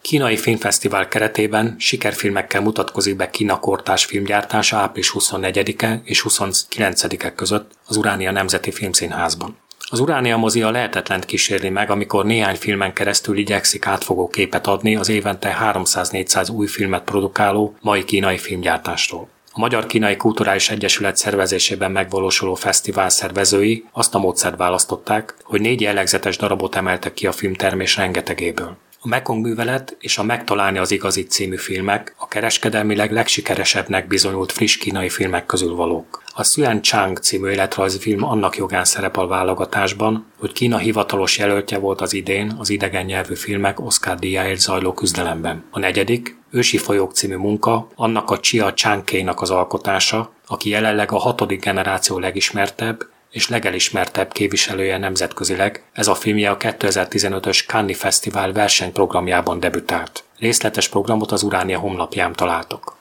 Kínai Filmfesztivál keretében sikerfilmekkel mutatkozik be Kína kortárs filmgyártása április 24-e és 29-e között az Uránia Nemzeti Filmszínházban. Az Uránia mozi a lehetetlent kísérli meg, amikor néhány filmen keresztül igyekszik átfogó képet adni az évente 300-400 új filmet produkáló mai kínai filmgyártásról. A Magyar-Kínai Kulturális Egyesület szervezésében megvalósuló fesztivál szervezői azt a módszert választották, hogy 4 jellegzetes darabot emeltek ki a filmtermés rengetegéből. A Mekong művelet és a Megtalálni az igazit című filmek a kereskedelmileg legsikeresebbnek bizonyult friss kínai filmek közül valók. A Xuan Chang című életrajzfilm annak jogán szerepel a válogatásban, hogy Kína hivatalos jelöltje volt az idén az idegen nyelvű filmek Oscar-díjáért zajló küzdelemben. A 4. Ősi folyók című munka annak a Chia Chang-Keinak az alkotása, aki jelenleg a 6. generáció legismertebb és legelismertebb képviselője nemzetközileg. Ez a filmje a 2015-ös Cannes Fesztivál versenyprogramjában debütált. Részletes programot az Uránia honlapján találtok.